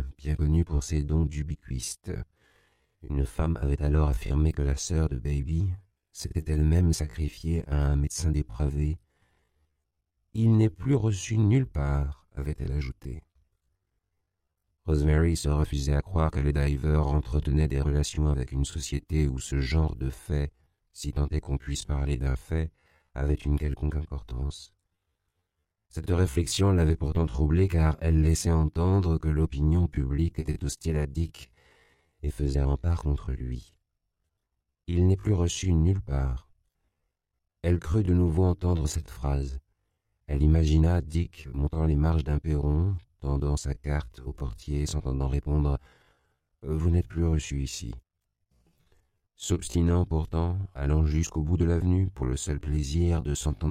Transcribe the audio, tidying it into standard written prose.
bien connu pour ses dons d'ubiquiste. Une femme avait alors affirmé que la sœur de Baby s'était elle-même sacrifiée à un médecin dépravé. « Il n'est plus reçu nulle part », avait-elle ajouté. Rosemary se refusait à croire que les divers entretenaient des relations avec une société où ce genre de fait, si tant est qu'on puisse parler d'un fait, avait une quelconque importance. Cette réflexion l'avait pourtant troublée car elle laissait entendre que l'opinion publique était hostile à Dick et faisait rempart contre lui. Il n'est plus reçu nulle part. Elle crut de nouveau entendre cette phrase. Elle imagina Dick montant les marches d'un perron, tendant sa carte au portier, s'entendant répondre « Vous n'êtes plus reçu ici ». S'obstinant pourtant, allant jusqu'au bout de l'avenue pour le seul plaisir de s'entendre